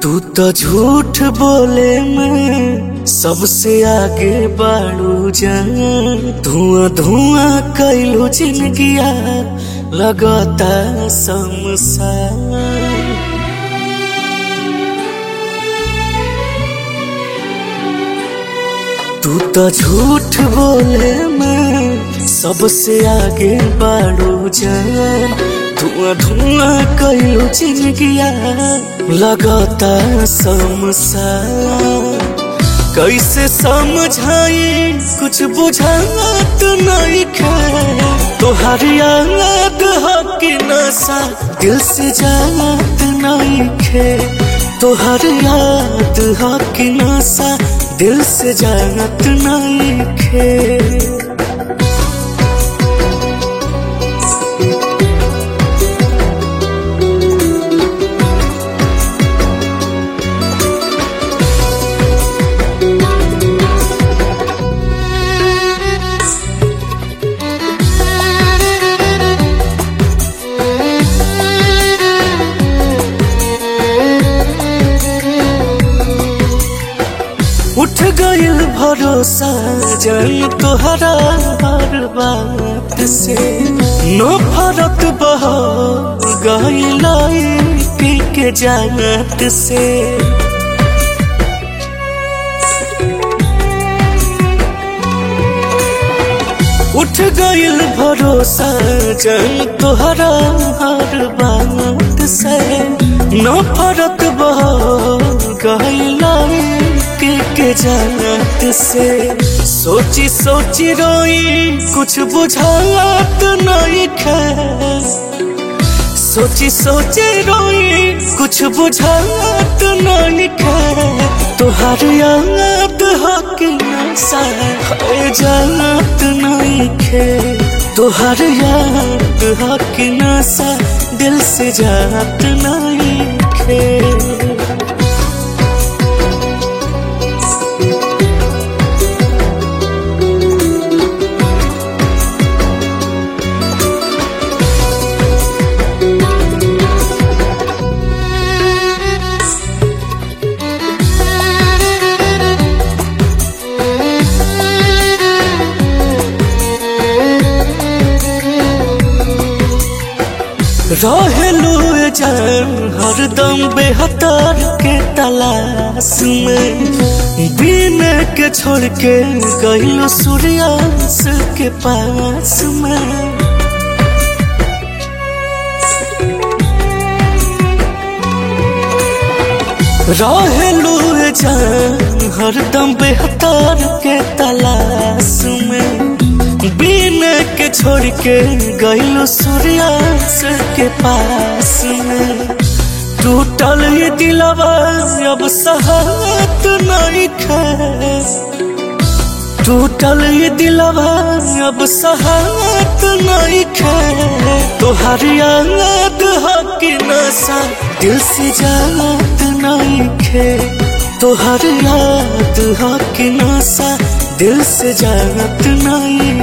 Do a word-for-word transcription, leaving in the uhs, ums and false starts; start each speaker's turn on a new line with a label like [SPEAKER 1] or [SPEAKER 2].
[SPEAKER 1] तू तो झूठ बोले में सबसे आगे बाड़ू जान। धुआं धुआं कैलू जिंदगिया लगता शमशान। तू तो झूठ बोले में सबसे आगे बाड़ू जान। धुआं धुआं कैलू जिंदगिया लगता शमशान। कैसे समझाई कुछ बुझात नहीं खे। तोहार याद हो कि नशा दिल से जात नहीं खे। तोहार याद हो कि नशा दिल से जात नहीं खे। उठ गइल भरोसा जन तोहरा हर बात से। नफरत बह गइल के जानत से। उठ गइल भरोसा जन तोहरा हर बात से। नफरत बह गइल के जानत से। सोची सोची रोई कुछ बुझात नहीं खे। सोची सोची रोई कुछ बुझात नहीं खे। तोहार याद हो कि नशा जात नहीं खे। तोहार याद हो कि नशा दिल से जात नहीं खे। रहेलू जान हरदम बेहतर के तलाश में। बिन के छोड़ के गइलो सूर्यास्त के पास में। रहेलू जान हरदम बेहतर के तलाश में। बिन के छोड़ के गइलो सूर्यास्त के पास में। टूटल ये दिलवा अब सहत नहीं खे। टूटल ये दिलवा अब सहत नहीं खे। तोहार याद हो कि नशा दिल से जात नहीं खे। तोहार याद हो कि नशा दिल से जात नहीं